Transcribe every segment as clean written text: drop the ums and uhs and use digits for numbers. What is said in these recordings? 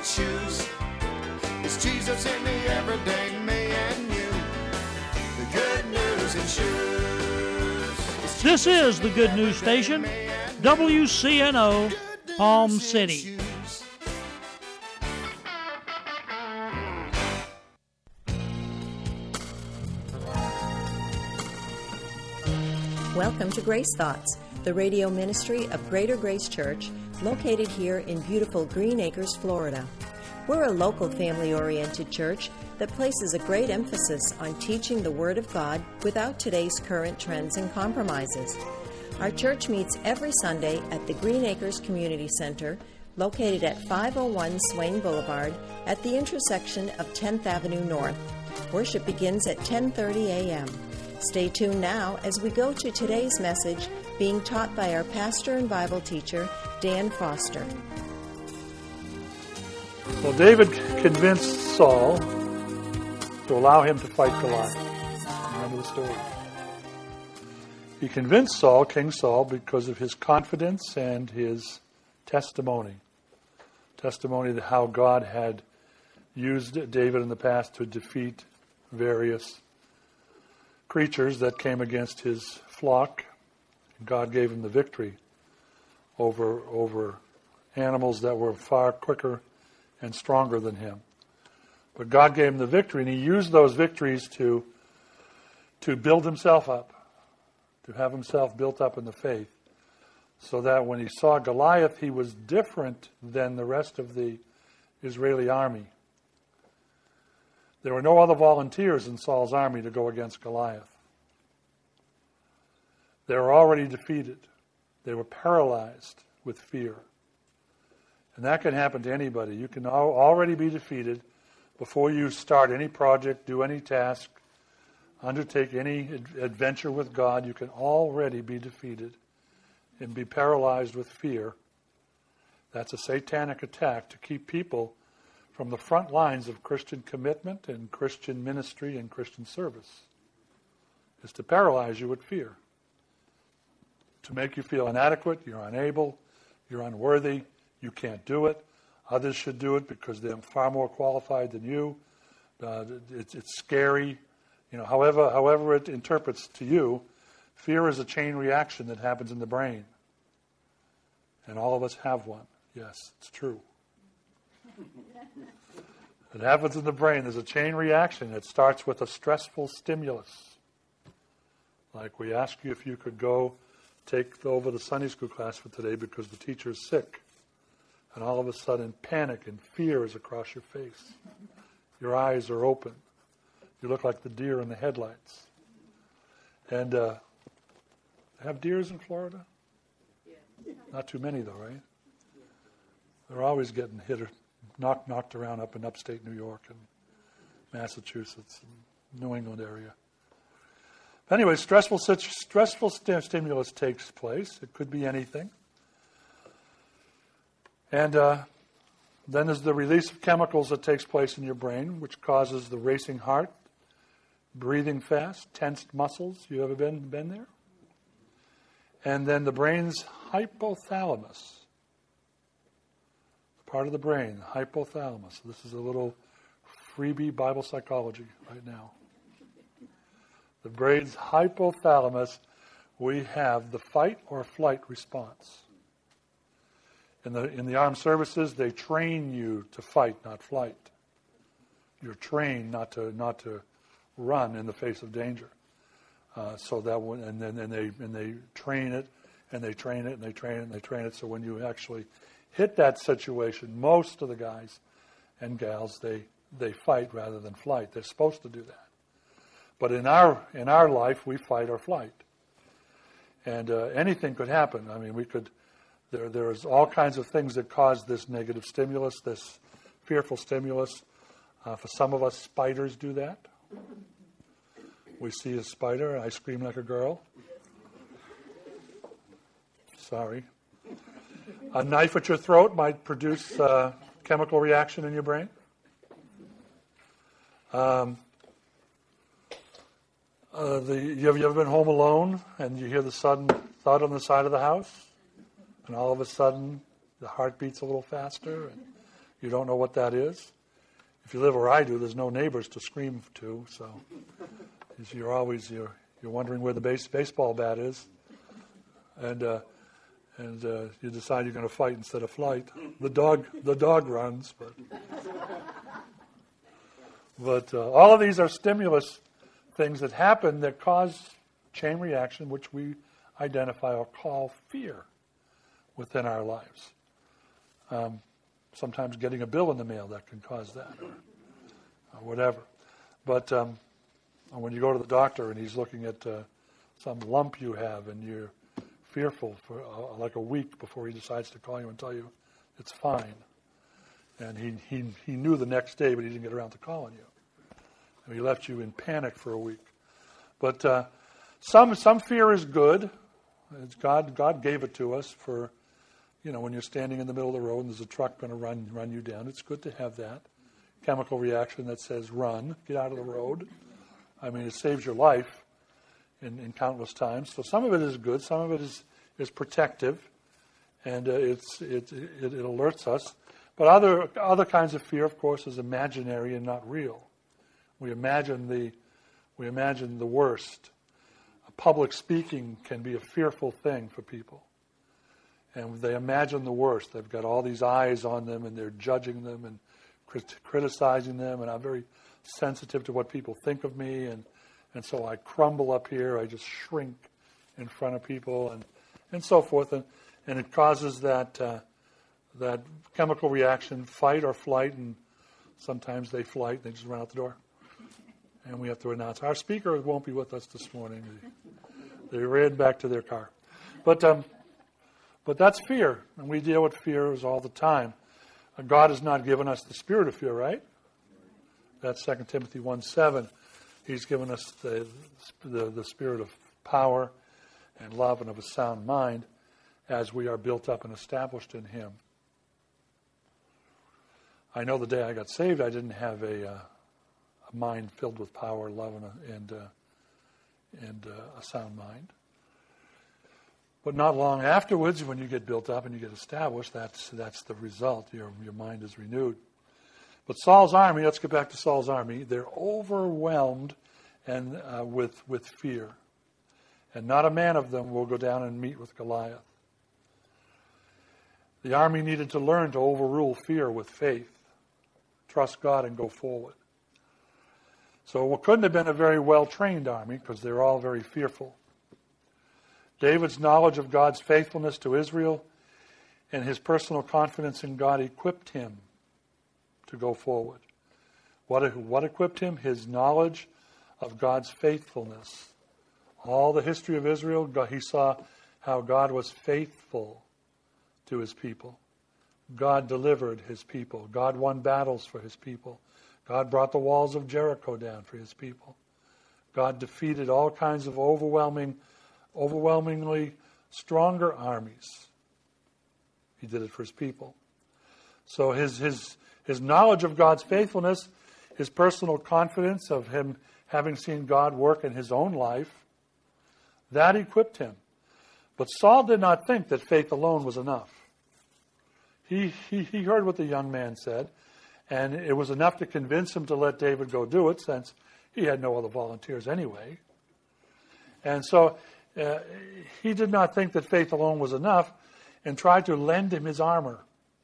shoes. It's Jesus in the everyday me and you. The Good News in Shoes. This is the Good News Station, WCNO, Palm City. Welcome to Grace Thoughts, the radio ministry of Greater Grace Church, located here in beautiful Green Acres, Florida. We're a local family-oriented church that places a great emphasis on teaching the Word of God without today's current trends and compromises. Our church meets every Sunday at the Green Acres Community Center, located at 501 Swain Boulevard at the intersection of 10th Avenue North. Worship begins at 10:30 a.m. Stay tuned now as we go to today's message being taught by our pastor and Bible teacher, Dan Foster. Well, David convinced Saul to allow him to fight Goliath. Remember the story. He convinced Saul, King Saul, because of his confidence and his testimony. Testimony to how God had used David in the past to defeat various creatures that came against his flock. God gave him the victory over animals that were far quicker and stronger than him. But God gave him the victory, and he used those victories to build himself up, to have himself built up in the faith, so that when he saw Goliath, he was different than the rest of the Israeli army. There were no other volunteers in Saul's army to go against Goliath. They were already defeated. They were paralyzed with fear. And that can happen to anybody. You can already be defeated before you start any project, do any task, undertake any adventure with God. You can already be defeated and be paralyzed with fear. That's a satanic attack to keep people from the front lines of Christian commitment and Christian ministry and Christian service, is to paralyze you with fear, to make you feel inadequate, you're unable, you're unworthy, you can't do it, others should do it because they're far more qualified than you, it's scary. You know, however it interprets to you, fear is a chain reaction that happens in the brain. And all of us have one. Yes, it's true. It happens in the brain. There's a chain reaction. It starts with a stressful stimulus. Like we ask you if you could go take over the Sunday school class for today because the teacher is sick. And all of a sudden panic and fear is across your face. Your eyes are open. You look like the deer in the headlights. And have deers in Florida? Yeah. Not too many though, right? They're always getting hit or knocked around up in upstate New York and Massachusetts and New England area. But anyway, stressful stimulus takes place. It could be anything. And then there's the release of chemicals that takes place in your brain, which causes the racing heart, breathing fast, tensed muscles. You ever been there? And then the brain's hypothalamus. Part of the brain, hypothalamus. This is a little freebie Bible psychology right now. The brain's hypothalamus, we have the fight or flight response. In the armed services, they train you to fight, not flight. You're trained not to run in the face of danger. So that one, and they train it, and they train it, and they train it, and they train it. So when you actually hit that situation, most of the guys and gals, they fight rather than flight. They're supposed to do that. But in our life, we fight or flight. And anything could happen. I mean, there's all kinds of things that cause this negative stimulus, this fearful stimulus. For some of us, spiders do that. We see a spider, and I scream like a girl. Sorry. A knife at your throat might produce a chemical reaction in your brain. You ever been home alone and you hear the sudden thud on the side of the house? And all of a sudden, the heart beats a little faster and You don't know what that is? If you live where I do, there's no neighbors to scream to, so you're wondering where the baseball bat is, and you decide you're going to fight instead of flight. The dog runs, but all of these are stimulus things that happen that cause chain reaction, which we identify or call fear within our lives. Sometimes getting a bill in the mail, that can cause that, or whatever. But when you go to the doctor and he's looking at some lump you have and you're fearful for like a week before he decides to call you and tell you it's fine. And he knew the next day, but he didn't get around to calling you. And he left you in panic for a week. But some fear is good. It's God gave it to us for, when you're standing in the middle of the road and there's a truck going to run you down. It's good to have that chemical reaction that says run, get out of the road. I mean, it saves your life in countless times. So some of it is good, some of it is protective, and it alerts us. But other kinds of fear, of course, is imaginary and not real. We imagine the worst. Public speaking can be a fearful thing for people. And they imagine the worst. They've got all these eyes on them, and they're judging them and criticizing them, and I'm very sensitive to what people think of me, and so I crumble up here. I just shrink in front of people, and so forth, and it causes that chemical reaction, fight or flight, and sometimes they flight, they just run out the door, and we have to announce our speaker won't be with us this morning. They ran back to their car, but that's fear, and we deal with fears all the time. God has not given us the spirit of fear, right? That's 2 Timothy 1:7. He's given us the spirit of power and love and of a sound mind as we are built up and established in Him. I know the day I got saved, I didn't have a mind filled with power, love, and a sound mind. But not long afterwards, when you get built up and you get established, that's the result. Your mind is renewed. But Saul's army, let's get back to Saul's army, they're overwhelmed and with fear. And not a man of them will go down and meet with Goliath. The army needed to learn to overrule fear with faith, trust God, and go forward. So it couldn't have been a very well-trained army because they're all very fearful. David's knowledge of God's faithfulness to Israel and his personal confidence in God equipped him to go forward. What equipped him? His knowledge of God's faithfulness. All the history of Israel, he saw how God was faithful to His people. God delivered His people. God won battles for His people. God brought the walls of Jericho down for His people. God defeated all kinds of overwhelmingly stronger armies. He did it for His people. So his knowledge of God's faithfulness, his personal confidence of him having seen God work in his own life, that equipped him. But Saul did not think that faith alone was enough. He heard what the young man said, and it was enough to convince him to let David go do it, since he had no other volunteers anyway. And so he did not think that faith alone was enough, and tried to lend him his armor.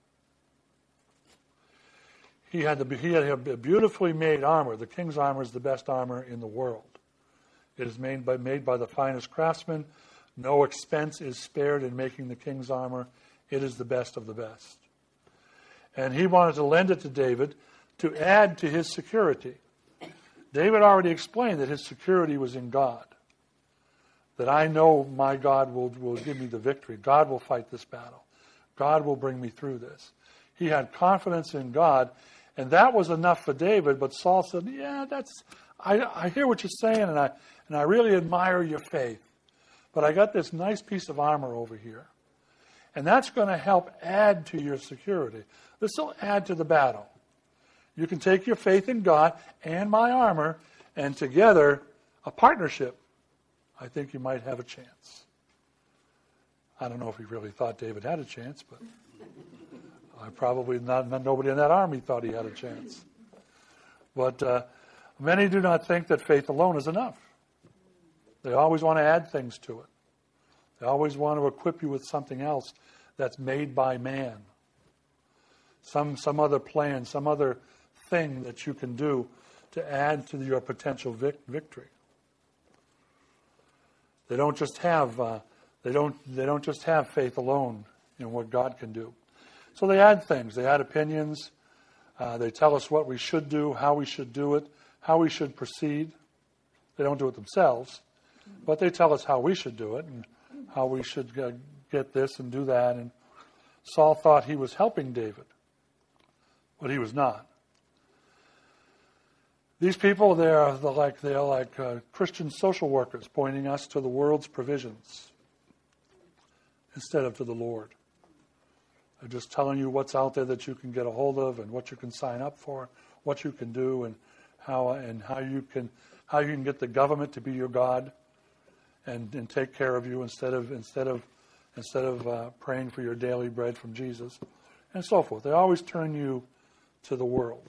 He had a beautifully made armor. The king's armor is the best armor in the world. It is made by the finest craftsmen. No expense is spared in making the king's armor. It is the best of the best. And he wanted to lend it to David to add to his security. David already explained that his security was in God. That I know my God will give me the victory. God will fight this battle. God will bring me through this. He had confidence in God, and that was enough for David. But Saul said, "Yeah, I hear what you're saying, and I really admire your faith. But I got this nice piece of armor over here, and that's going to help add to your security. This will add to the battle. You can take your faith in God and my armor, and together, a partnership, I think you might have a chance." I don't know if he really thought David had a chance, but Nobody in that army thought he had a chance. But many do not think that faith alone is enough. They always want to add things to it. They always want to equip you with something else that's made by man. Some other plan, some other thing that you can do to add to your potential victory. They don't just have faith alone in what God can do. So they add things. They add opinions. They tell us what we should do, how we should do it, how we should proceed. They don't do it themselves, but they tell us how we should do it and how we should get this and do that. And Saul thought he was helping David, but he was not. These people, they are like Christian social workers, pointing us to the world's provisions instead of to the Lord. They're just telling you what's out there that you can get a hold of and what you can sign up for, what you can do, and how you can get the government to be your God and take care of you instead of praying for your daily bread from Jesus, and so forth. They always turn you to the world.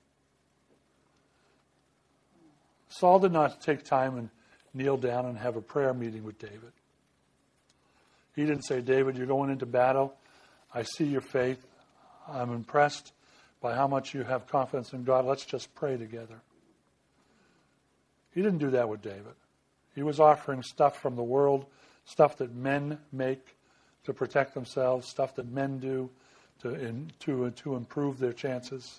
Saul did not take time and kneel down and have a prayer meeting with David. He didn't say, David, you're going into battle. I see your faith. I'm impressed by how much you have confidence in God. Let's just pray together. He didn't do that with David. He was offering stuff from the world, stuff that men make to protect themselves, stuff that men do to improve their chances.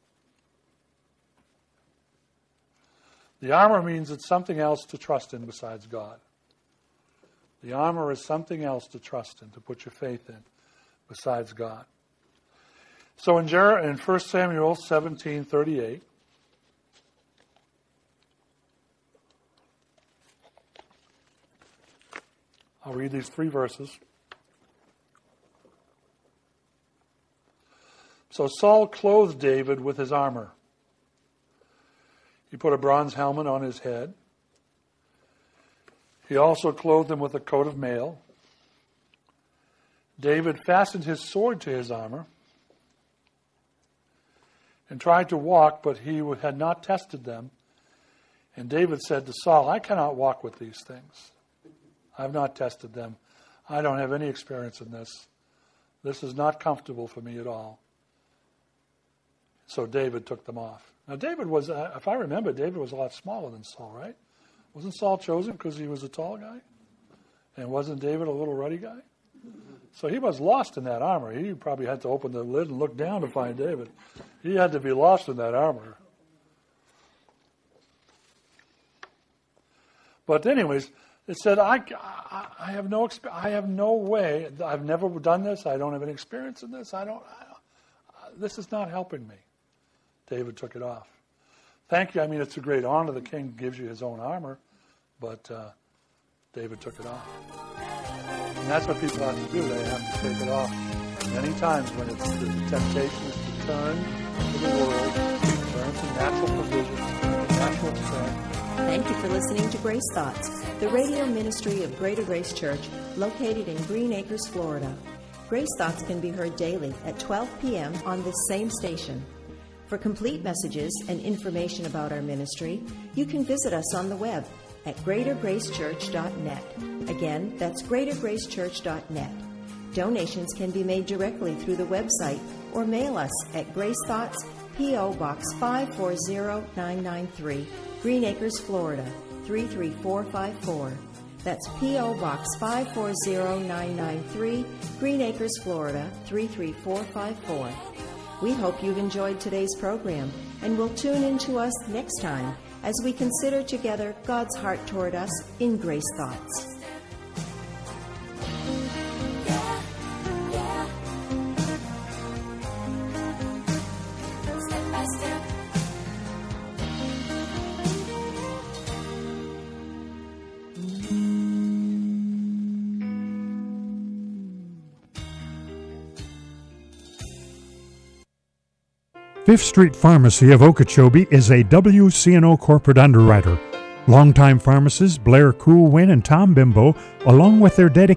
The armor means it's something else to trust in besides God. The armor is something else to trust in, to put your faith in besides God. So in 1 Samuel 17:38, I'll read these 3 verses. So Saul clothed David with his armor. He put a bronze helmet on his head. He also clothed him with a coat of mail. David fastened his sword to his armor and tried to walk, but he had not tested them. And David said to Saul, I cannot walk with these things. I've not tested them. I don't have any experience in this. This is not comfortable for me at all. So David took them off. Now David was, if I remember, David was a lot smaller than Saul, right? Wasn't Saul chosen because he was a tall guy? And wasn't David a little ruddy guy? So he was lost in that armor. He probably had to open the lid and look down to find David. He had to be lost in that armor. But anyways, it said, I have no way. I've never done this. I don't have any experience in this. This is not helping me. David took it off. Thank you. I mean, it's a great honor. The king gives you his own armor, but David took it off. And that's what people have to do. They have to take it off. Many times when the temptation is to turn to the world, turn to natural provision, natural strength. Thank you for listening to Grace Thoughts, the radio ministry of Greater Grace Church, located in Green Acres, Florida. Grace Thoughts can be heard daily at 12 p.m. on this same station. For complete messages and information about our ministry, you can visit us on the web at greatergracechurch.net. Again, that's greatergracechurch.net. Donations can be made directly through the website or mail us at Grace Thoughts, P.O. Box 540993, Green Acres, Florida 33454. That's P.O. Box 540993, Green Acres, Florida 33454. We hope you've enjoyed today's program and will tune in to us next time as we consider together God's heart toward us in Grace Thoughts. Step by step. Fifth Street Pharmacy of Okeechobee is a WCNO corporate underwriter. Longtime pharmacists Blair Coolwin and Tom Bimbo, along with their dedicated